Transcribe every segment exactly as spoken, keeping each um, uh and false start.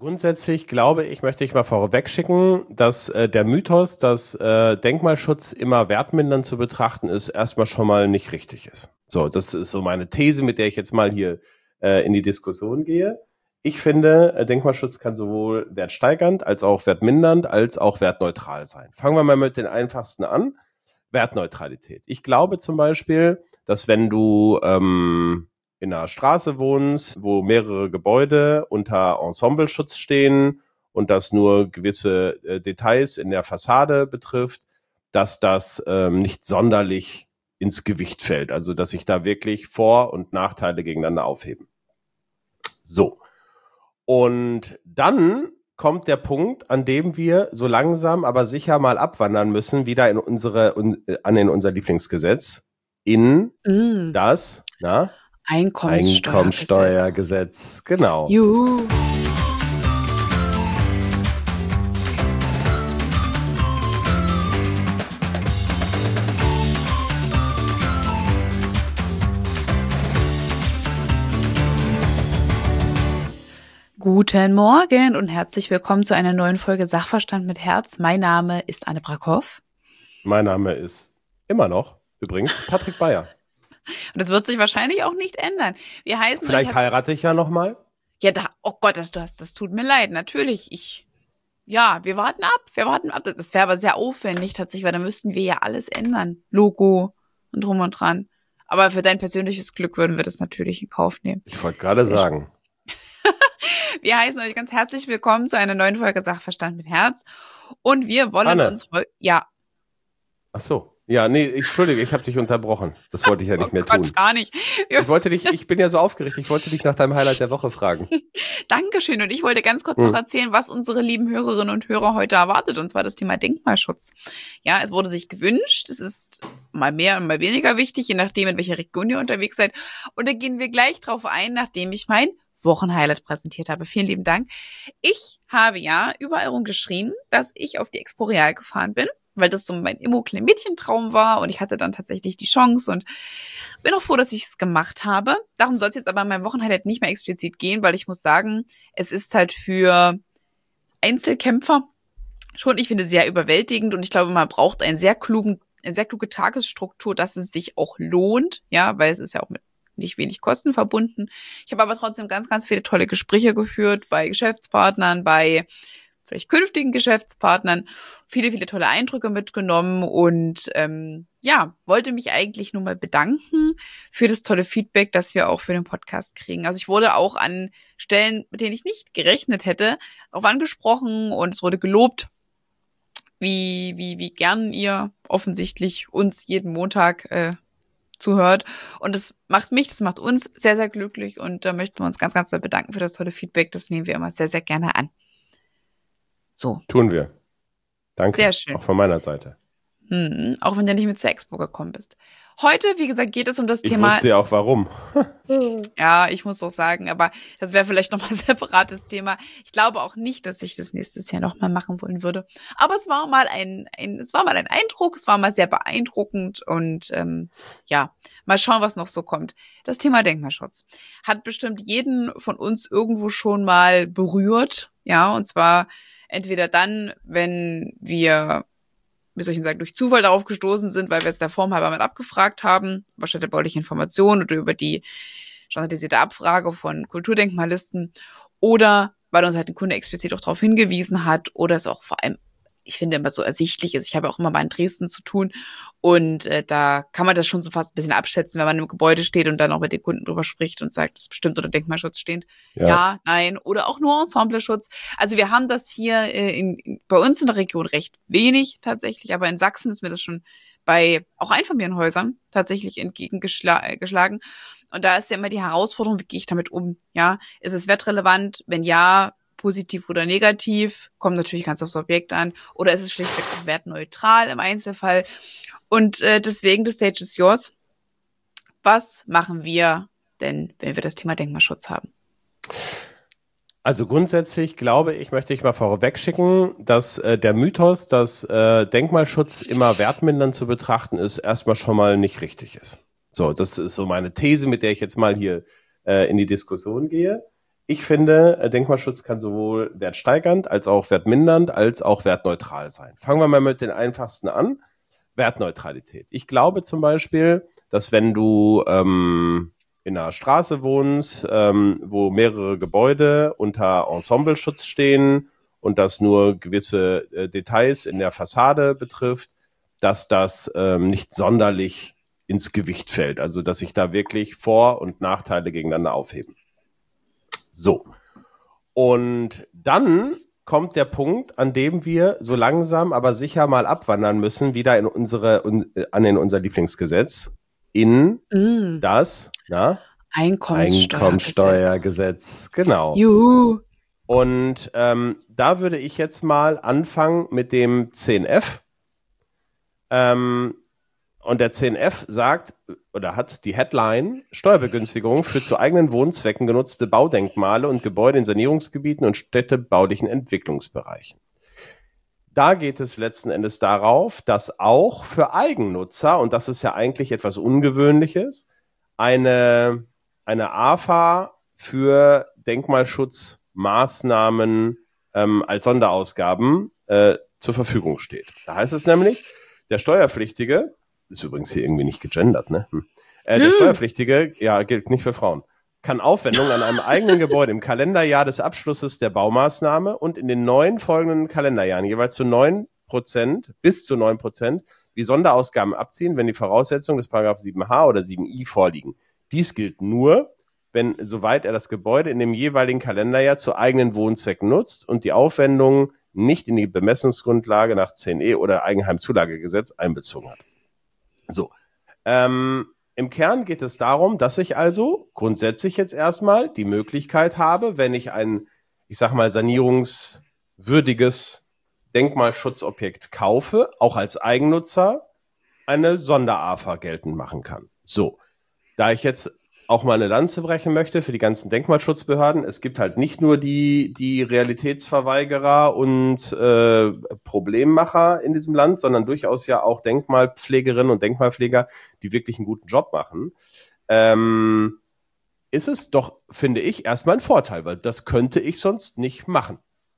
grundsätzlich glaube ich, möchte ich mal vorweg schicken, dass äh, der Mythos, dass äh, Denkmalschutz immer wertmindernd zu betrachten ist, erstmal schon mal nicht richtig ist. So, das ist so meine These, mit der ich jetzt mal hier äh, in die Diskussion gehe. Ich finde, äh, Denkmalschutz kann sowohl wertsteigernd als auch wertmindernd als auch wertneutral sein. Fangen wir mal mit den einfachsten an. Wertneutralität. Ich glaube zum Beispiel, dass wenn du ähm, in einer Straße wohnst, wo mehrere Gebäude unter Ensembleschutz stehen und das nur gewisse äh, Details in der Fassade betrifft, dass das ähm, nicht sonderlich ins Gewicht fällt. Also dass sich da wirklich Vor- und Nachteile gegeneinander aufheben. So. Und dann kommt der Punkt, an dem wir so langsam, aber sicher mal abwandern müssen, wieder in unsere, un, an in unser Lieblingsgesetz, in Mm. das, na? Einkommenssteuergesetz. Einkommenssteuergesetz, genau. Juhu. Guten Morgen und herzlich willkommen zu einer neuen Folge Sachverstand mit Herz. Mein Name ist Anne Brackhoff. Mein Name ist immer noch, übrigens, Patrick Bayer. Und das wird sich wahrscheinlich auch nicht ändern. Wir heißen Vielleicht euch, heirate ich ja noch mal. Ja, da, oh Gott, das, das, das tut mir leid. Natürlich, ich, ja, wir warten ab, wir warten ab. Das wäre aber sehr aufwendig tatsächlich, weil da müssten wir ja alles ändern. Logo und drum und dran. Aber für dein persönliches Glück würden wir das natürlich in Kauf nehmen. Ich wollte gerade sagen. Wir heißen euch ganz herzlich willkommen zu einer neuen Folge Sachverstand mit Herz. Und wir wollen Anne. uns heute, ja. Ach so. Ja, nee, ich, Entschuldige, ich habe dich unterbrochen. Das wollte ich ja nicht Oh mehr Gott, tun. gar nicht. Ich wollte dich, ich bin ja so aufgeregt, ich wollte dich nach deinem Highlight der Woche fragen. Dankeschön. Und ich wollte ganz kurz Hm. noch erzählen, was unsere lieben Hörerinnen und Hörer heute erwartet. Und zwar das Thema Denkmalschutz. Ja, es wurde sich gewünscht. Es ist mal mehr und mal weniger wichtig, je nachdem, in welcher Region ihr unterwegs seid. Und da gehen wir gleich drauf ein, nachdem ich mein Wochenhighlight präsentiert habe. Vielen lieben Dank. Ich habe ja überall rumgeschrien, dass ich auf die Expo Real gefahren bin, weil das so mein immer kleiner Mädchentraum war und ich hatte dann tatsächlich die Chance und bin auch froh, dass ich es gemacht habe. Darum soll es jetzt aber in meinem Wochenhighlight nicht mehr explizit gehen, weil ich muss sagen, es ist halt für Einzelkämpfer schon, ich finde, sehr überwältigend und ich glaube, man braucht einen sehr klugen, eine sehr kluge Tagesstruktur, dass es sich auch lohnt, ja, weil es ist ja auch mit nicht wenig Kosten verbunden. Ich habe aber trotzdem ganz, ganz viele tolle Gespräche geführt bei Geschäftspartnern, bei vielleicht künftigen Geschäftspartnern, viele, viele tolle Eindrücke mitgenommen und ähm, ja, wollte mich eigentlich nur mal bedanken für das tolle Feedback, das wir auch für den Podcast kriegen. Also ich wurde auch an Stellen, mit denen ich nicht gerechnet hätte, auch angesprochen und es wurde gelobt, wie, wie, wie gern ihr offensichtlich uns jeden Montag äh, zuhört. Und das macht mich, das macht uns sehr, sehr glücklich und da möchten wir uns ganz, ganz doll bedanken für das tolle Feedback. Das nehmen wir immer sehr, sehr gerne an. So. Tun wir. Danke. Sehr schön. Auch von meiner Seite. Hm, auch wenn du nicht mit zur Expo gekommen bist. Heute, wie gesagt, geht es um das Ich Thema. Ich wusste ja auch warum. Ja, ich muss auch sagen, aber das wäre vielleicht nochmal ein separates Thema. Ich glaube auch nicht, dass ich das nächstes Jahr nochmal machen wollen würde. Aber es war mal ein, ein, es war mal ein Eindruck, es war mal sehr beeindruckend und ähm, ja, mal schauen, was noch so kommt. Das Thema Denkmalschutz hat bestimmt jeden von uns irgendwo schon mal berührt, ja, und zwar entweder dann, wenn wir, wie soll ich denn sagen, durch Zufall darauf gestoßen sind, weil wir es der Form halber mal abgefragt haben, über städtebauliche Informationen oder über die standardisierte Abfrage von Kulturdenkmalisten oder weil uns halt ein Kunde explizit auch darauf hingewiesen hat oder es auch vor allem, ich finde, immer so ersichtlich ist. Ich habe auch immer mal in Dresden zu tun und äh, da kann man das schon so fast ein bisschen abschätzen, wenn man im Gebäude steht und dann auch mit den Kunden drüber spricht und sagt, das ist bestimmt unter Denkmalschutz stehend. Ja. ja, nein oder auch nur Ensembleschutz. Also wir haben das hier äh, in, in, bei uns in der Region recht wenig tatsächlich, aber in Sachsen ist mir das schon bei auch Einfamilienhäusern tatsächlich entgegengeschlagen. Und da ist ja immer die Herausforderung, wie gehe ich damit um? Ja, ist es wertrelevant? Wenn ja, positiv oder negativ, kommt natürlich ganz aufs Objekt an, oder ist es schlichtweg wertneutral im Einzelfall. Und äh, deswegen, the stage is yours. Was machen wir denn, wenn wir das Thema Denkmalschutz haben? Also grundsätzlich glaube ich, möchte ich mal vorweg schicken, dass äh, der Mythos, dass äh, Denkmalschutz immer wertmindernd zu betrachten ist, erstmal schon mal nicht richtig ist. So, das ist so meine These, mit der ich jetzt mal hier äh, in die Diskussion gehe. ich finde, äh, Denkmalschutz kann sowohl wertsteigernd als auch wertmindernd als auch wertneutral sein. Fangen wir mal mit den einfachsten an. Wertneutralität. Ich glaube zum Beispiel, dass wenn du ähm, in einer Straße wohnst, ähm, wo mehrere Gebäude unter Ensembleschutz stehen und das nur gewisse äh, Details in der Fassade betrifft, dass das ähm, nicht sonderlich ins Gewicht fällt. Also dass sich da wirklich Vor- und Nachteile gegeneinander aufheben. So. Und dann kommt der Punkt, an dem wir so langsam, aber sicher mal abwandern müssen, wieder in unsere, an in unser Lieblingsgesetz, in mm. das na, Einkommenssteuergesetz. Einkommenssteuergesetz. Genau. Juhu. Und ähm, da würde ich jetzt mal anfangen mit dem zehn F. Ähm, und der zehn F sagt, oder hat die Headline, Steuerbegünstigung für zu eigenen Wohnzwecken genutzte Baudenkmale und Gebäude in Sanierungsgebieten und städtebaulichen Entwicklungsbereichen. Da geht es letzten Endes darauf, dass auch für Eigennutzer, und das ist ja eigentlich etwas Ungewöhnliches, eine, eine A F A für Denkmalschutzmaßnahmen ähm, als Sonderausgaben äh, zur Verfügung steht. Da heißt es nämlich, der Steuerpflichtige, ist übrigens hier irgendwie nicht gegendert, ne? Hm. Äh, der hm. Steuerpflichtige, ja, gilt nicht für Frauen, kann Aufwendungen an einem eigenen Gebäude im Kalenderjahr des Abschlusses der Baumaßnahme und in den neun folgenden Kalenderjahren jeweils zu neun Prozent, bis zu neun Prozent, wie Sonderausgaben abziehen, wenn die Voraussetzungen des Paragraph sieben h oder sieben i vorliegen. Dies gilt nur, wenn, soweit er das Gebäude in dem jeweiligen Kalenderjahr zu eigenen Wohnzwecken nutzt und die Aufwendungen nicht in die Bemessungsgrundlage nach zehn e oder Eigenheimzulagegesetz einbezogen hat. So, ähm, im Kern geht es darum, dass ich also grundsätzlich jetzt erstmal die Möglichkeit habe, wenn ich ein, ich sag mal, sanierungswürdiges Denkmalschutzobjekt kaufe, auch als Eigennutzer eine Sonder-A F A geltend machen kann. So, da ich jetzt auch mal eine Lanze brechen möchte für die ganzen Denkmalschutzbehörden. Es gibt halt nicht nur die, die Realitätsverweigerer und äh, Problemmacher in diesem Land, sondern durchaus ja auch Denkmalpflegerinnen und Denkmalpfleger, die wirklich einen guten Job machen. Ähm, ist es doch, finde ich, erstmal ein Vorteil, weil das könnte ich sonst nicht machen.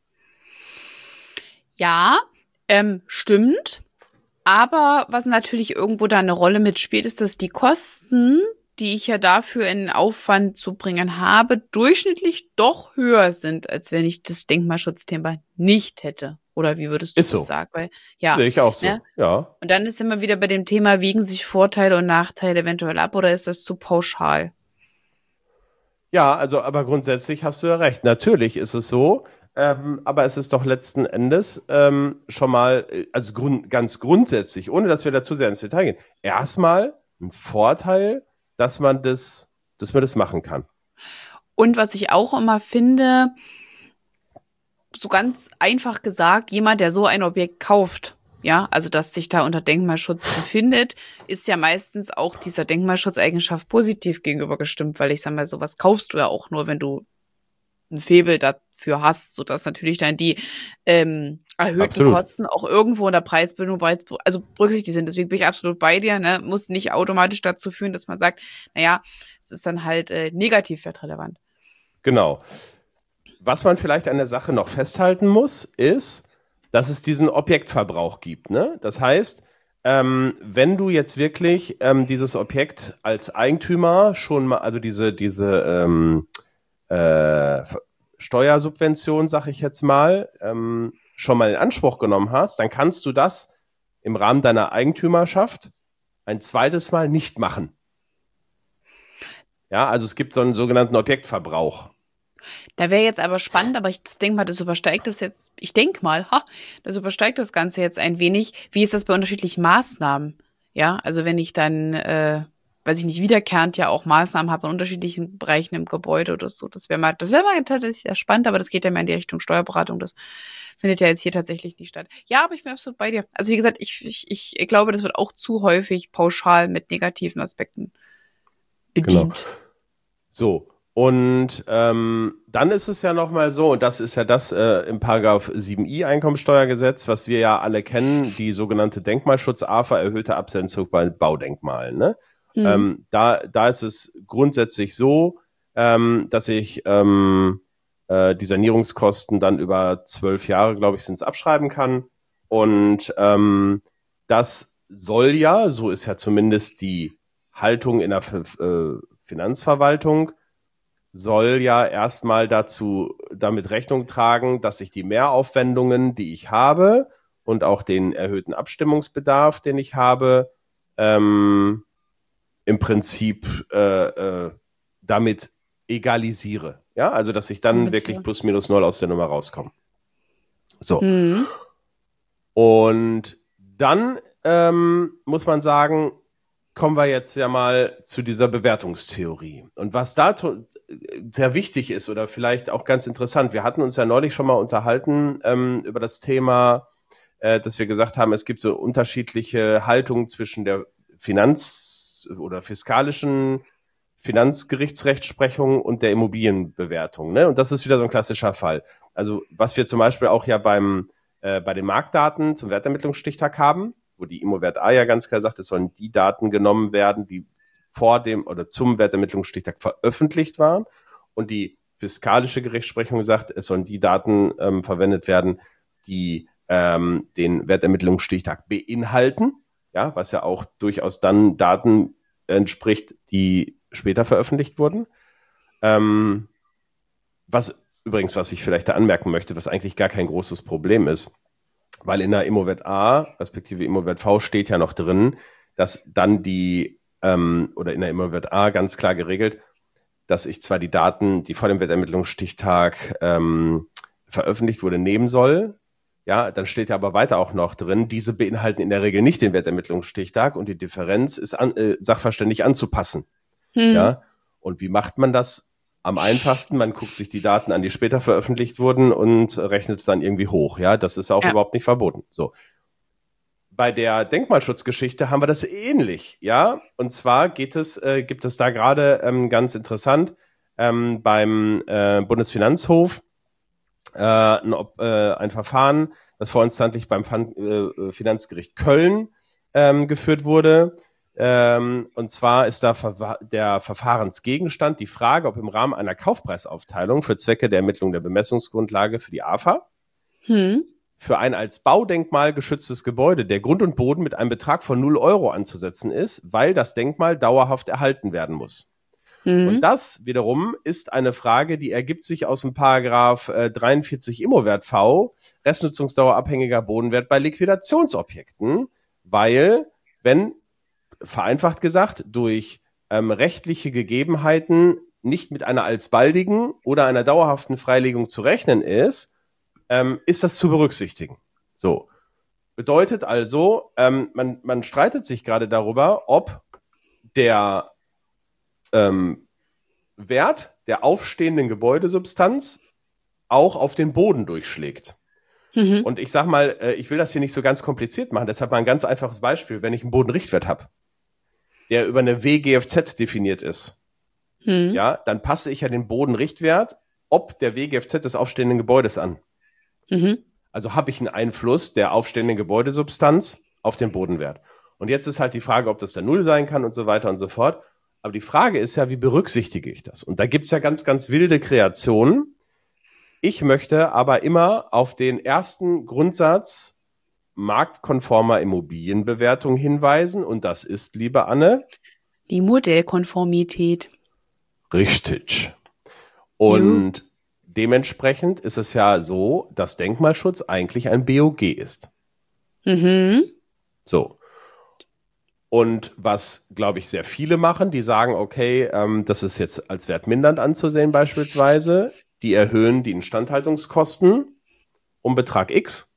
Ja, ähm, stimmt. Aber was natürlich irgendwo da eine Rolle mitspielt, ist, dass die Kosten, die ich ja dafür in Aufwand zu bringen habe, durchschnittlich doch höher sind, als wenn ich das Denkmalschutzthema nicht hätte. Oder wie würdest du ist das so. sagen? Weil, ja, sehe ich auch so, ne? Ja. Und dann ist immer wieder bei dem Thema, wiegen sich Vorteile und Nachteile eventuell ab oder ist das zu pauschal? Ja, also aber grundsätzlich hast du ja recht. Natürlich ist es so, ähm, aber es ist doch letzten Endes ähm, schon mal, also grund, ganz grundsätzlich, ohne dass wir dazu sehr ins Detail gehen, erstmal ein Vorteil, dass man das, dass man das machen kann. Und was ich auch immer finde, so ganz einfach gesagt, jemand, der so ein Objekt kauft, ja, also dass sich da unter Denkmalschutz befindet, ist ja meistens auch dieser Denkmalschutzeigenschaft positiv gegenüber gestimmt, weil ich sag mal, sowas kaufst du ja auch nur, wenn du ein Faible dafür hast, sodass natürlich dann die ähm, erhöhten absolut. Kosten auch irgendwo in der Preisbildung bereits, also berücksichtigt sind. Deswegen bin ich absolut bei dir, ne? Muss nicht automatisch dazu führen, dass man sagt, naja, es ist dann halt äh, negativ wertrelevant. Genau. Was man vielleicht an der Sache noch festhalten muss, ist, dass es diesen Objektverbrauch gibt, ne? Das heißt, ähm, wenn du jetzt wirklich ähm, dieses Objekt als Eigentümer schon mal, also diese, diese ähm, äh, Steuersubvention, sag ich jetzt mal, ähm, schon mal in Anspruch genommen hast, dann kannst du das im Rahmen deiner Eigentümerschaft ein zweites Mal nicht machen. Ja, also es gibt so einen sogenannten Objektverbrauch. Da wäre jetzt aber spannend, aber ich denke mal, das übersteigt das jetzt, ich denke mal, ha, das übersteigt das Ganze jetzt ein wenig. Wie ist das bei unterschiedlichen Maßnahmen? Ja, also wenn ich dann, äh, weiß ich nicht, wiederkehrend ja auch Maßnahmen habe in unterschiedlichen Bereichen im Gebäude oder so, das wäre mal, das wäre mal tatsächlich sehr spannend, aber das geht ja mehr in die Richtung Steuerberatung, das findet ja jetzt hier tatsächlich nicht statt. Ja, aber ich bin absolut bei dir. Also wie gesagt, ich, ich, ich glaube, das wird auch zu häufig pauschal mit negativen Aspekten bedient. Genau. So. Und ähm, dann ist es ja nochmal so, und das ist ja das äh, im Paragraph sieben i Einkommensteuergesetz, was wir ja alle kennen, die sogenannte Denkmalschutz-A F A, erhöhte Absetzung bei Baudenkmalen. Ne? Mhm. Ähm, da, da ist es grundsätzlich so, ähm, dass ich ähm, äh, die Sanierungskosten dann über zwölf Jahre, glaube ich, sind es, abschreiben kann. Und ähm, das soll ja, so ist ja zumindest die Haltung in der F- äh, Finanzverwaltung, soll ja erstmal dazu damit Rechnung tragen, dass ich die Mehraufwendungen, die ich habe und auch den erhöhten Abstimmungsbedarf, den ich habe, ähm, im Prinzip äh, äh, damit egalisiere. Ja, also dass ich dann Kompensieren. wirklich plus minus null aus der Nummer rauskomme. So. Mhm. Und dann ähm, muss man sagen, kommen wir jetzt ja mal zu dieser Bewertungstheorie. Und was da to- sehr wichtig ist oder vielleicht auch ganz interessant, wir hatten uns ja neulich schon mal unterhalten ähm, über das Thema, äh, dass wir gesagt haben, es gibt so unterschiedliche Haltungen zwischen der Finanz- oder fiskalischen Finanzgerichtsrechtsprechung und der Immobilienbewertung. Ne? Und das ist wieder so ein klassischer Fall. Also was wir zum Beispiel auch ja beim äh, bei den Marktdaten zum Wertermittlungsstichtag haben, wo die Immowert A ja ganz klar sagt, es sollen die Daten genommen werden, die vor dem oder zum Wertermittlungsstichtag veröffentlicht waren. Und die fiskalische Gerichtsprechung sagt, es sollen die Daten ähm, verwendet werden, die ähm, den Wertermittlungsstichtag beinhalten. Ja, was ja auch durchaus dann Daten entspricht, die später veröffentlicht wurden. Ähm, was übrigens, was ich vielleicht da anmerken möchte, was eigentlich gar kein großes Problem ist, weil in der Immowert A, respektive Immowert V steht ja noch drin, dass dann die, ähm, oder in der Immowert A ganz klar geregelt, dass ich zwar die Daten, die vor dem Wertermittlungsstichtag ähm, veröffentlicht wurde, nehmen soll. Ja, dann steht ja aber weiter auch noch drin, diese beinhalten in der Regel nicht den Wertermittlungsstichtag und die Differenz ist an, äh, sachverständig anzupassen. Mhm. Ja, und wie macht man das? Am einfachsten, man guckt sich die Daten an, die später veröffentlicht wurden und rechnet es dann irgendwie hoch. Ja, das ist auch Ja. überhaupt nicht verboten. So. Bei der Denkmalschutzgeschichte haben wir das ähnlich, ja. Und zwar geht es, äh, gibt es da gerade ähm, ganz interessant ähm, beim äh, Bundesfinanzhof äh, ein, äh, ein Verfahren, das vorinstantlich beim Fan- äh, Finanzgericht Köln ähm, geführt wurde. Ähm, und zwar ist da Verwa- der Verfahrensgegenstand die Frage, ob im Rahmen einer Kaufpreisaufteilung für Zwecke der Ermittlung der Bemessungsgrundlage für die A F A Hm. für ein als Baudenkmal geschütztes Gebäude der Grund und Boden mit einem Betrag von null Euro anzusetzen ist, weil das Denkmal dauerhaft erhalten werden muss. Hm. Und das wiederum ist eine Frage, die ergibt sich aus dem Paragraph äh, dreiundvierzig Immowert V, Restnutzungsdauerabhängiger Bodenwert bei Liquidationsobjekten, weil, wenn, vereinfacht gesagt, durch ähm, rechtliche Gegebenheiten nicht mit einer alsbaldigen oder einer dauerhaften Freilegung zu rechnen ist, ähm, ist das zu berücksichtigen. So. Bedeutet also, ähm, man, man streitet sich gerade darüber, ob der ähm, Wert der aufstehenden Gebäudesubstanz auch auf den Boden durchschlägt. Mhm. Und ich sag mal, äh, ich will das hier nicht so ganz kompliziert machen, deshalb mal ein ganz einfaches Beispiel. Wenn ich einen Bodenrichtwert habe, der über eine W G F Z definiert ist, Hm. ja, dann passe ich ja den Bodenrichtwert ob der W G F Z des aufstehenden Gebäudes an. Mhm. Also habe ich einen Einfluss der aufstehenden Gebäudesubstanz auf den Bodenwert. Und jetzt ist halt die Frage, ob das der Null sein kann und so weiter und so fort. Aber die Frage ist ja, wie berücksichtige ich das? Und da gibt's ja ganz, ganz wilde Kreationen. Ich möchte aber immer auf den ersten Grundsatz marktkonformer Immobilienbewertung hinweisen. Und das ist, liebe Anne, Die Modellkonformität. richtig. Und dementsprechend ist es ja so, dass Denkmalschutz eigentlich ein B O G ist. Mhm. So. Und was, glaube ich, sehr viele machen, die sagen, okay, ähm, das ist jetzt als wertmindernd anzusehen beispielsweise. Die erhöhen die Instandhaltungskosten um Betrag X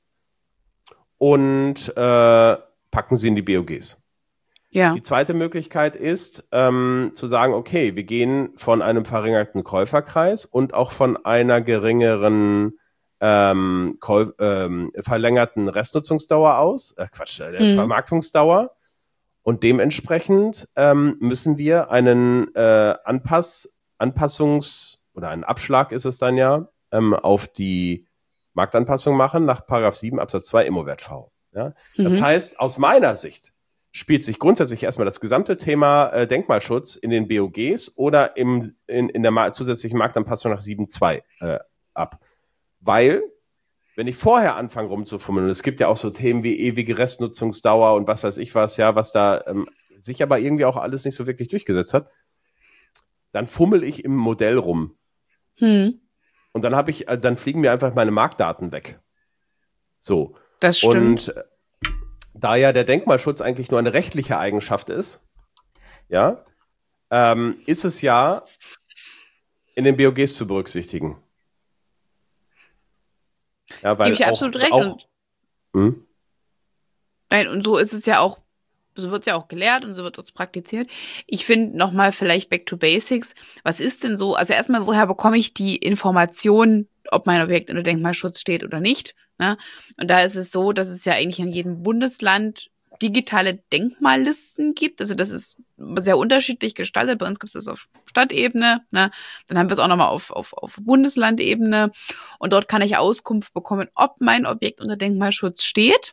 und äh, packen sie in die B O Gs. Ja. Die zweite Möglichkeit ist, ähm, zu sagen, okay, wir gehen von einem verringerten Käuferkreis und auch von einer geringeren ähm, Käuf- ähm, verlängerten Restnutzungsdauer aus, äh, Quatsch, äh, Mhm. Vermarktungsdauer. Und dementsprechend ähm, müssen wir einen äh, Anpass, Anpassungs- oder einen Abschlag ist es dann ja, ähm, auf die Marktanpassung machen nach Paragraph sieben Absatz zwei Immowert V. Ja? Das Mhm. heißt, aus meiner Sicht spielt sich grundsätzlich erstmal das gesamte Thema äh, Denkmalschutz in den B O Gs oder im, in, in der ma- zusätzlichen Marktanpassung nach sieben Punkt zwei äh, ab. Weil, wenn ich vorher anfange rumzufummeln, und es gibt ja auch so Themen wie ewige Restnutzungsdauer und was weiß ich was, ja, was da ähm, sich aber irgendwie auch alles nicht so wirklich durchgesetzt hat, dann fummel ich im Modell rum. Hm. Und dann habe ich, äh, dann fliegen mir einfach meine Marktdaten weg. So. Das stimmt. Und da ja der Denkmalschutz eigentlich nur eine rechtliche Eigenschaft ist, ja, ähm, ist es ja in den B O Gs zu berücksichtigen. Ja, weil Gebe ich ja auch, absolut recht. Auch, und, hm? nein, und so ist es ja auch, so wird es ja auch gelehrt und so wird es praktiziert. Ich finde nochmal vielleicht back to basics. Was ist denn so, also erstmal, woher bekomme ich die Information, ob mein Objekt unter Denkmalschutz steht oder nicht? Ne? Und da ist es so, dass es ja eigentlich in jedem Bundesland digitale Denkmallisten gibt. Also das ist sehr unterschiedlich gestaltet. Bei uns gibt es das auf Stadtebene, ne? Dann haben wir es auch nochmal auf, auf, auf Bundeslandebene. Und dort kann ich Auskunft bekommen, ob mein Objekt unter Denkmalschutz steht.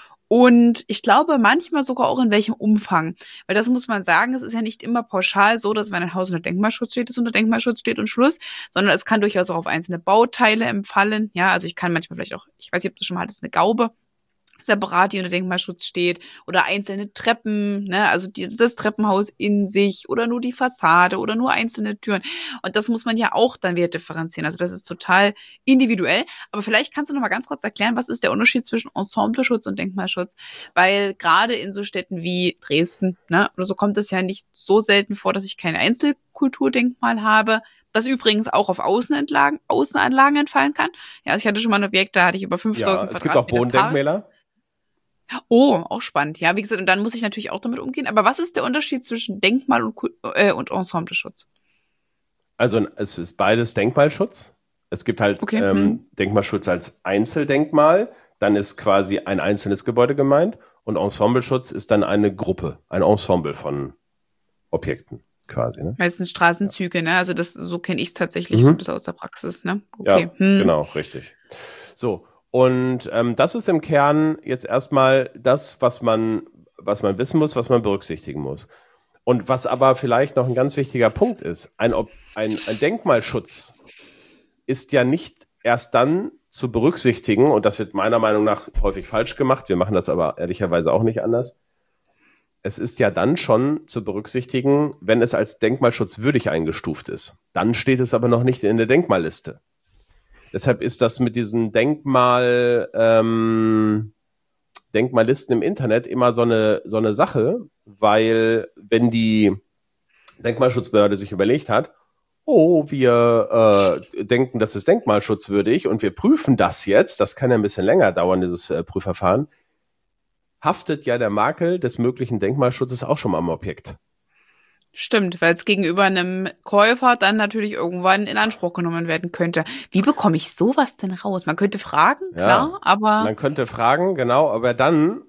Und ich glaube manchmal sogar auch in welchem Umfang. Weil das muss man sagen, es ist ja nicht immer pauschal so, dass wenn ein Haus unter Denkmalschutz steht, es unter Denkmalschutz steht und Schluss, sondern es kann durchaus auch auf einzelne Bauteile empfallen. Ja, also ich kann manchmal vielleicht auch, ich weiß nicht, ob du schon mal hattest, eine Gaube separat, die unter Denkmalschutz steht, oder einzelne Treppen, ne, also die, das Treppenhaus in sich oder nur die Fassade oder nur einzelne Türen. Und das muss man ja auch dann wieder differenzieren. Also das ist total individuell. Aber vielleicht kannst du noch mal ganz kurz erklären, was ist der Unterschied zwischen Ensembleschutz und Denkmalschutz? Weil gerade in so Städten wie Dresden, ne, oder so kommt es ja nicht so selten vor, dass ich kein Einzelkulturdenkmal habe, das übrigens auch auf Außenanlagen, Außenanlagen entfallen kann. Ja, also ich hatte schon mal ein Objekt, da hatte ich über fünftausend Ja, es gibt auch Bodendenkmäler. Oh, auch spannend. Ja, wie gesagt, und dann muss ich natürlich auch damit umgehen. Aber was ist der Unterschied zwischen Denkmal und, äh, und Ensembleschutz? Also es ist beides Denkmalschutz. Es gibt halt Okay. ähm, Hm. Denkmalschutz als Einzeldenkmal, dann ist quasi ein einzelnes Gebäude gemeint und Ensembleschutz ist dann eine Gruppe, ein Ensemble von Objekten quasi. Ne? Meistens Straßenzüge, ja. Ne? Also das, so kenne ich es tatsächlich Mhm. so das aus der Praxis, ne? Okay. Ja, hm. genau, richtig. So, und ähm, das ist im Kern jetzt erstmal das, was man, was man wissen muss, was man berücksichtigen muss. Und was aber vielleicht noch ein ganz wichtiger Punkt ist, ein, ein, ein Denkmalschutz ist ja nicht erst dann zu berücksichtigen, und das wird meiner Meinung nach häufig falsch gemacht, wir machen das aber ehrlicherweise auch nicht anders. Es ist ja dann schon zu berücksichtigen, wenn es als denkmalschutzwürdig eingestuft ist. Dann steht es aber noch nicht in der Denkmalliste. Deshalb ist das mit diesen Denkmal, ähm, Denkmallisten im Internet immer so eine, so eine Sache, weil wenn die Denkmalschutzbehörde sich überlegt hat, oh, wir äh, denken, das ist denkmalschutzwürdig und wir prüfen das jetzt, das kann ja ein bisschen länger dauern, dieses äh, Prüfverfahren, haftet ja der Makel des möglichen Denkmalschutzes auch schon mal am Objekt. Stimmt, weil es gegenüber einem Käufer dann natürlich irgendwann in Anspruch genommen werden könnte. Wie bekomme ich sowas denn raus? Man könnte fragen, klar, Ja, aber... man könnte fragen, genau, aber dann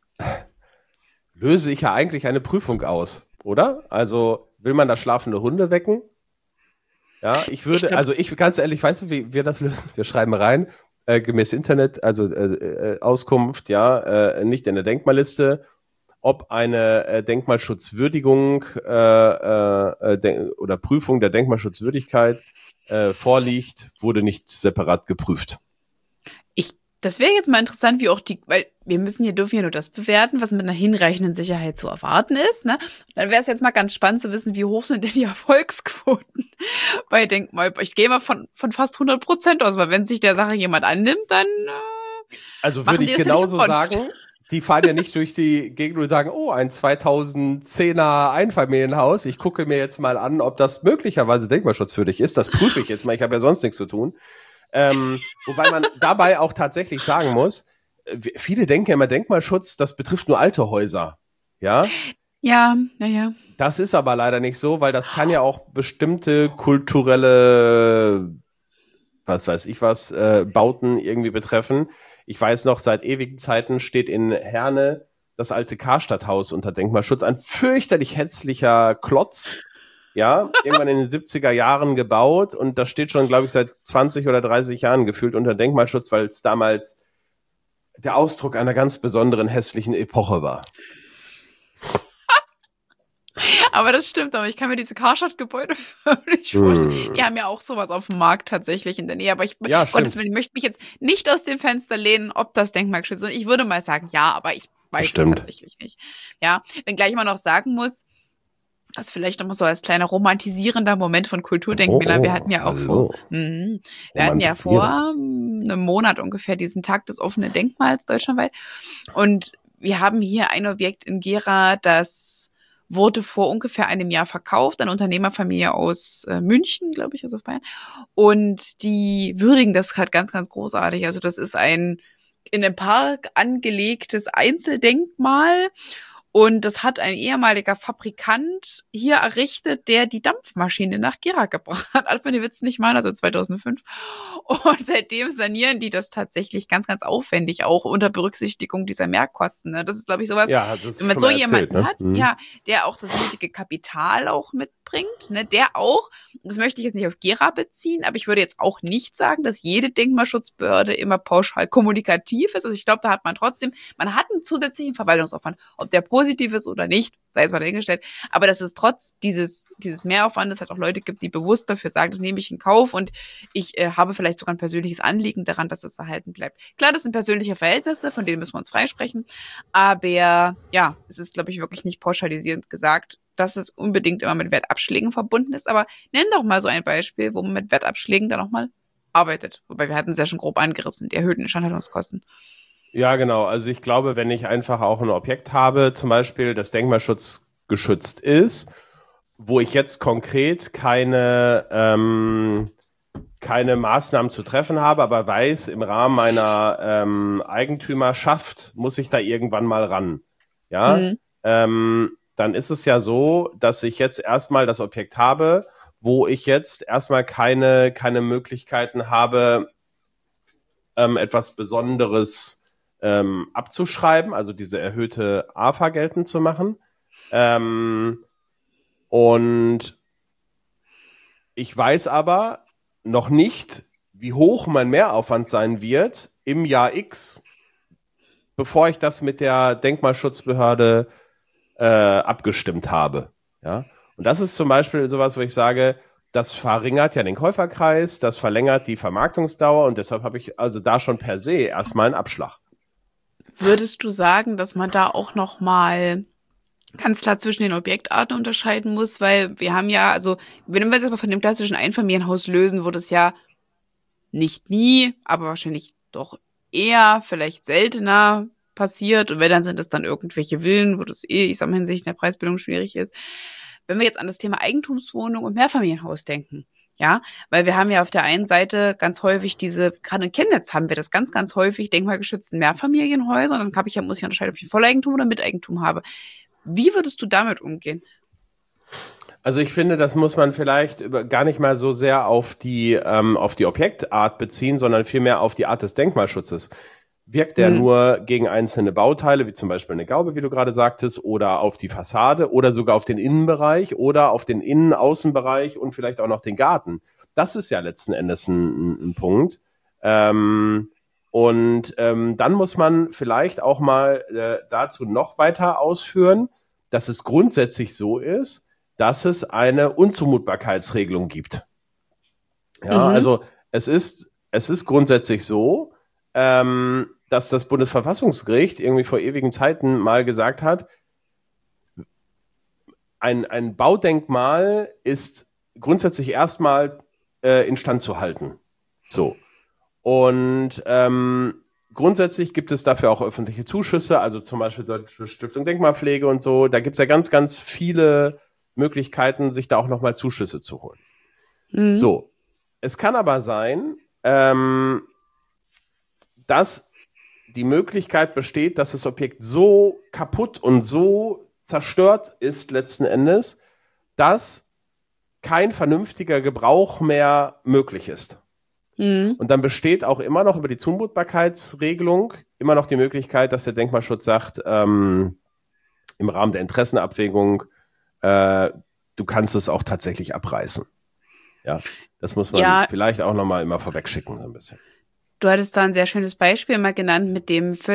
löse ich ja eigentlich eine Prüfung aus, oder? Also will man da schlafende Hunde wecken? Ja, ich würde, ich glaub, also ich, ganz ehrlich, weißt du, wie wir das lösen? Wir schreiben rein, äh, gemäß Internet, also äh, äh, Auskunft, ja, äh, nicht in der Denkmalliste, ob eine äh, Denkmalschutzwürdigung äh, äh, de- oder Prüfung der Denkmalschutzwürdigkeit äh, vorliegt, wurde nicht separat geprüft. Ich, das wäre jetzt mal interessant, wie auch die, weil wir müssen hier, dürfen ja nur das bewerten, was mit einer hinreichenden Sicherheit zu erwarten ist, ne? Dann wäre es jetzt mal ganz spannend zu wissen, wie hoch sind denn die Erfolgsquoten bei Denkmal. Ich gehe mal von, von fast hundert Prozent aus, weil wenn sich der Sache jemand annimmt, dann äh, also würde ich genauso sagen, die fahren ja nicht durch die Gegend und sagen, oh, ein zweitausendzehner Einfamilienhaus, ich gucke mir jetzt mal an, ob das möglicherweise denkmalschutzwürdig ist, das prüfe ich jetzt mal, ich habe ja sonst nichts zu tun. Ähm, wobei man dabei auch tatsächlich sagen muss, viele denken ja immer, Denkmalschutz, das betrifft nur alte Häuser, ja? Ja, naja. Das ist aber leider nicht so, weil das kann ja auch bestimmte kulturelle, was weiß ich was, äh, Bauten irgendwie betreffen. Ich weiß noch, seit ewigen Zeiten steht in Herne das alte Karstadthaus unter Denkmalschutz. Ein fürchterlich hässlicher Klotz, ja, irgendwann in den siebziger Jahren gebaut. Und das steht schon, glaube ich, seit zwanzig oder dreißig Jahren gefühlt unter Denkmalschutz, weil es damals der Ausdruck einer ganz besonderen hässlichen Epoche war. Aber das stimmt, aber ich kann mir diese Karstadt-Gebäude nicht vorstellen. Hm. Die haben ja auch sowas auf dem Markt tatsächlich in der Nähe. Aber ich, Ja, Gottes stimmt. Willen, ich möchte mich jetzt nicht aus dem Fenster lehnen, ob das denkmalgeschützt ist. Und ich würde mal sagen, ja, aber ich weiß Stimmt. es tatsächlich nicht. Ja, wenngleich man noch sagen muss, das vielleicht nochmal so als kleiner romantisierender Moment von Kulturdenkmälern. Oh, Wir hatten ja auch hallo. vor, mh, wir hatten ja vor einem Monat ungefähr diesen Tag des offenen Denkmals deutschlandweit. Und wir haben hier ein Objekt in Gera, das wurde vor ungefähr einem Jahr verkauft, eine Unternehmerfamilie aus äh, München, glaube ich, also auf Bayern. Und die würdigen das halt ganz, ganz großartig. Also das ist ein in einem Park angelegtes Einzeldenkmal. Und das hat ein ehemaliger Fabrikant hier errichtet, der die Dampfmaschine nach Gera gebracht hat. Darf man den Witz nicht machen, also zweitausendfünf. Und seitdem sanieren die das tatsächlich ganz, ganz aufwendig, auch unter Berücksichtigung dieser Mehrkosten. Ne? Das ist, glaube ich, sowas, Ja, das ist wenn man schon so mal erzählt, jemanden ne? hat, Mhm. ja, der auch das nötige Kapital auch mitbringt, ne, der auch, das möchte ich jetzt nicht auf Gera beziehen, aber ich würde jetzt auch nicht sagen, dass jede Denkmalschutzbehörde immer pauschal kommunikativ ist. Also ich glaube, da hat man trotzdem, man hat einen zusätzlichen Verwaltungsaufwand, ob der positiv ist oder nicht, sei es mal dahingestellt, aber dass es trotz dieses, dieses Mehraufwandes halt auch Leute gibt, die bewusst dafür sagen, das nehme ich in Kauf und ich äh, habe vielleicht sogar ein persönliches Anliegen daran, dass es erhalten bleibt. Klar, das sind persönliche Verhältnisse, von denen müssen wir uns freisprechen, aber ja, es ist, glaube ich, wirklich nicht pauschalisierend gesagt, dass es unbedingt immer mit Wertabschlägen verbunden ist, aber nenn doch mal so ein Beispiel, wo man mit Wertabschlägen dann auch mal arbeitet. Wobei wir hatten es ja schon grob angerissen, die erhöhten Instandhaltungskosten. Ja, genau. Also ich glaube, wenn ich einfach auch ein Objekt habe, zum Beispiel das Denkmalschutz geschützt ist, wo ich jetzt konkret keine, ähm, keine Maßnahmen zu treffen habe, aber weiß, im Rahmen meiner ähm, Eigentümerschaft muss ich da irgendwann mal ran. Ja, Mhm. ähm, dann ist es ja so, dass ich jetzt erstmal das Objekt habe, wo ich jetzt erstmal keine, keine Möglichkeiten habe, ähm, etwas Besonderes ähm, abzuschreiben, also diese erhöhte A F A geltend zu machen. Ähm, und ich weiß aber noch nicht, wie hoch mein Mehraufwand sein wird im Jahr X, bevor ich das mit der Denkmalschutzbehörde äh, abgestimmt habe. Ja? Und das ist zum Beispiel sowas, wo ich sage, das verringert ja den Käuferkreis, das verlängert die Vermarktungsdauer und deshalb habe ich also da schon per se erstmal einen Abschlag. Würdest du sagen, dass man da auch noch mal ganz klar zwischen den Objektarten unterscheiden muss? Weil wir haben ja, also wenn wir uns jetzt mal von dem klassischen Einfamilienhaus lösen, wo das ja nicht nie, aber wahrscheinlich doch eher, vielleicht seltener passiert. Und wenn, dann sind es dann irgendwelche Villen, wo das eh, ich sag mal, hinsichtlich der Preisbildung schwierig ist. Wenn wir jetzt an das Thema Eigentumswohnung und Mehrfamilienhaus denken, ja, weil wir haben ja auf der einen Seite ganz häufig diese, gerade in Chemnitz haben wir das ganz, ganz häufig, denkmalgeschützten Mehrfamilienhäuser, und dann habe ich ja, muss ich unterscheiden, ob ich Volleigentum oder Miteigentum habe. Wie würdest du damit umgehen? Also ich finde, das muss man vielleicht über, gar nicht mal so sehr auf die, ähm, auf die Objektart beziehen, sondern vielmehr auf die Art des Denkmalschutzes. Wirkt der Hm. nur gegen einzelne Bauteile, wie zum Beispiel eine Gaube, wie du gerade sagtest, oder auf die Fassade oder sogar auf den Innenbereich oder auf den Innen-Außenbereich und vielleicht auch noch den Garten? Das ist ja letzten Endes ein, ein Punkt. Ähm, und ähm, dann muss man vielleicht auch mal äh, dazu noch weiter ausführen, dass es grundsätzlich so ist, dass es eine Unzumutbarkeitsregelung gibt. Ja, Mhm. also es ist, es ist grundsätzlich so, ähm, dass das Bundesverfassungsgericht irgendwie vor ewigen Zeiten mal gesagt hat, ein, ein Baudenkmal ist grundsätzlich erstmal äh, instand zu halten. So. Und ähm, grundsätzlich gibt es dafür auch öffentliche Zuschüsse, also zum Beispiel Deutsche Stiftung Denkmalpflege und so. Da gibt es ja ganz, ganz viele Möglichkeiten, sich da auch nochmal Zuschüsse zu holen. Mhm. So. Es kann aber sein, ähm, dass die Möglichkeit besteht, dass das Objekt so kaputt und so zerstört ist letzten Endes, dass kein vernünftiger Gebrauch mehr möglich ist. Mhm. Und dann besteht auch immer noch über die Zumutbarkeitsregelung immer noch die Möglichkeit, dass der Denkmalschutz sagt, ähm, im Rahmen der Interessenabwägung, äh, du kannst es auch tatsächlich abreißen. Ja, das muss man Ja. vielleicht auch nochmal immer vorwegschicken, so ein bisschen. Du hattest da ein sehr schönes Beispiel mal genannt mit dem völlig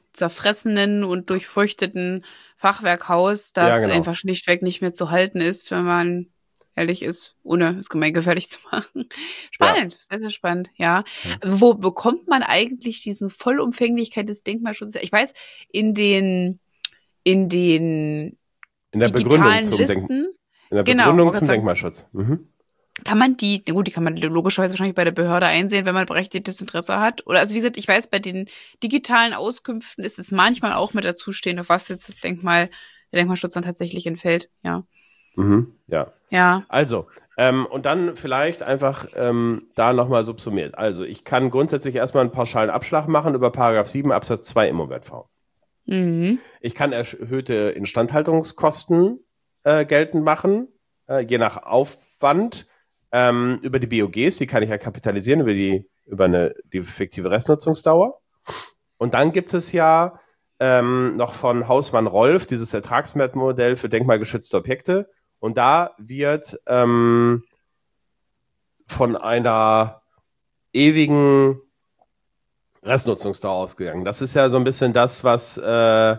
zerfressenen und durchfeuchteten Fachwerkhaus, das Ja, genau. einfach schlichtweg nicht mehr zu halten ist, wenn man ehrlich ist, ohne es gemeingefährlich zu machen. Spannend, ja. Sehr, sehr spannend, ja. ja. Wo bekommt man eigentlich diesen Vollumfänglichkeit des Denkmalschutzes? Ich weiß, in den in den in der digitalen Begründung zum Listen, Denk- in der genau, Begründung zum sagen, Denkmalschutz. Mhm. Kann man die, gut, die kann man logischerweise wahrscheinlich bei der Behörde einsehen, wenn man berechtigtes Interesse hat. Oder also wie gesagt, ich weiß, bei den digitalen Auskünften ist es manchmal auch mit dazu stehen, auf was jetzt das Denkmal, der Denkmalschutz dann tatsächlich entfällt, ja. Mhm, ja. Ja. Also, ähm, und dann vielleicht einfach ähm, da nochmal subsumiert. Also, ich kann grundsätzlich erstmal einen pauschalen Abschlag machen über Paragraph sieben Absatz zwei Immowertv. Mhm. Ich kann erhöhte Instandhaltungskosten äh, geltend machen, äh, je nach Aufwand. Ähm, über die B O Gs, die kann ich ja kapitalisieren, über die, über eine, die fiktive Restnutzungsdauer. Und dann gibt es ja ähm, noch von Hausmann Rolf dieses Ertragswertmodell für denkmalgeschützte Objekte. Und da wird ähm, von einer ewigen Restnutzungsdauer ausgegangen. Das ist ja so ein bisschen das, was, äh,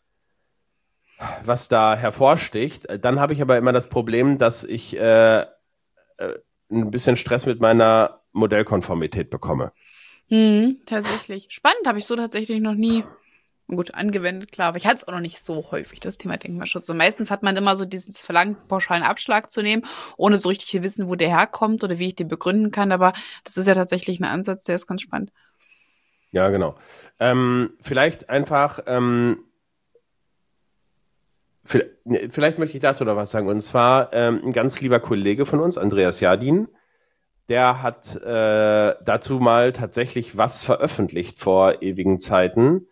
was da hervorsticht. Dann habe ich aber immer das Problem, dass ich äh, ein bisschen Stress mit meiner Modellkonformität bekomme. Hm, tatsächlich. Spannend, habe ich so tatsächlich noch nie gut angewendet, klar. Aber ich hatte es auch noch nicht so häufig, das Thema Denkmalschutz. Und meistens hat man immer so dieses Verlangen, pauschalen Abschlag zu nehmen, ohne so richtig zu wissen, wo der herkommt oder wie ich den begründen kann. Aber das ist ja tatsächlich ein Ansatz, der ist ganz spannend. Ja, genau. Ähm, vielleicht einfach ähm, Vielleicht möchte ich dazu noch was sagen. Und zwar ähm, ein ganz lieber Kollege von uns, Andreas Jardin, der hat äh, dazu mal tatsächlich was veröffentlicht vor ewigen Zeiten.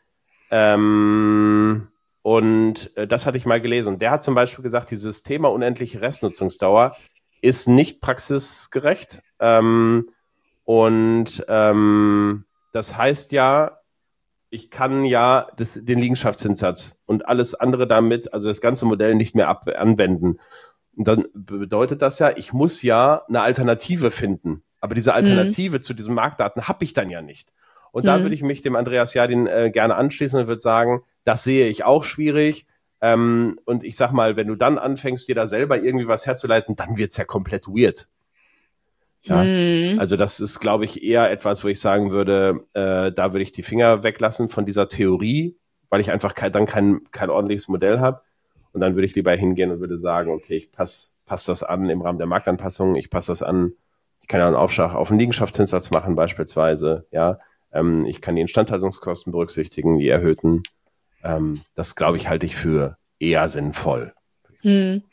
Ähm, und äh, das hatte ich mal gelesen. Und der hat zum Beispiel gesagt, dieses Thema unendliche Restnutzungsdauer ist nicht praxisgerecht. Ähm, und ähm, das heißt ja, ich kann ja das, den Liegenschaftszinssatz und alles andere damit, also das ganze Modell nicht mehr ab, anwenden. Und dann bedeutet das ja, ich muss ja eine Alternative finden. Aber diese Alternative mhm. zu diesen Marktdaten habe ich dann ja nicht. Und mhm. da würde ich mich dem Andreas Jardin äh, gerne anschließen und würde sagen, das sehe ich auch schwierig. Ähm, und ich sag mal, wenn du dann anfängst, dir da selber irgendwie was herzuleiten, dann wird's ja komplett weird. Ja, hm. Also das ist, glaube ich, eher etwas, wo ich sagen würde, äh, da würde ich die Finger weglassen von dieser Theorie, weil ich einfach kein, dann kein, kein ordentliches Modell habe. Und dann würde ich lieber hingehen und würde sagen, okay, ich passe pass das an im Rahmen der Marktanpassung, ich passe das an, ich kann ja einen Aufschlag auf den Liegenschaftszinssatz machen beispielsweise, ja, ähm, ich kann die Instandhaltungskosten berücksichtigen, die erhöhten. Ähm, das, glaube ich, halte ich für eher sinnvoll. Hm.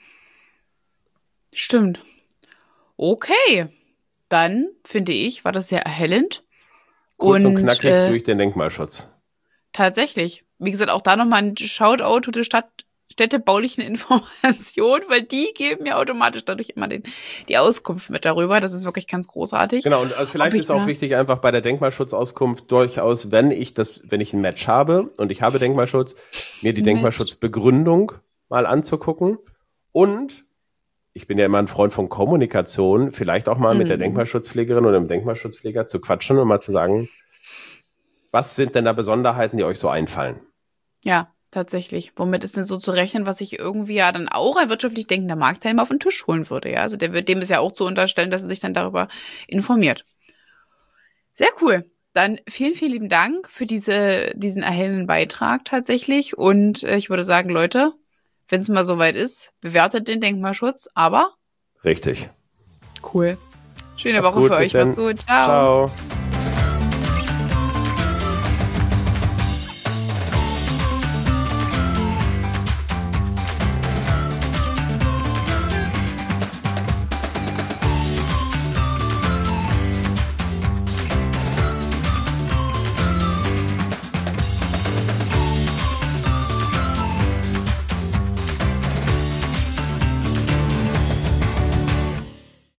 Stimmt. Okay. Dann, finde ich, war das sehr erhellend. Kurz und, und knackig äh, durch den Denkmalschutz. Tatsächlich. Wie gesagt, auch da nochmal ein Shoutout zu der Stadt, städtebaulichen Information, weil die geben mir automatisch dadurch immer den, die Auskunft mit darüber. Das ist wirklich ganz großartig. Genau, und vielleicht ist auch wichtig, einfach bei der Denkmalschutzauskunft durchaus, wenn ich das, wenn ich ein Match habe und ich habe Denkmalschutz, mir die Match. Denkmalschutzbegründung mal anzugucken. Und ich bin ja immer ein Freund von Kommunikation, vielleicht auch mal mhm. mit der Denkmalschutzpflegerin oder dem Denkmalschutzpfleger zu quatschen und mal zu sagen, was sind denn da Besonderheiten, die euch so einfallen? Ja, tatsächlich. Womit ist denn so zu rechnen, was ich irgendwie ja dann auch ein wirtschaftlich denkender Marktteilnehmer auf den Tisch holen würde? Ja, also der wird dem ist ja auch zu unterstellen, dass er sich dann darüber informiert. Sehr cool. Dann vielen, vielen lieben Dank für diese, diesen erhellenden Beitrag tatsächlich. Und äh, ich würde sagen, Leute, wenn es mal soweit ist, bewertet den Denkmalschutz, aber richtig. Cool. Schöne Mach's Woche gut, für euch. Macht's gut. Ciao. Ciao.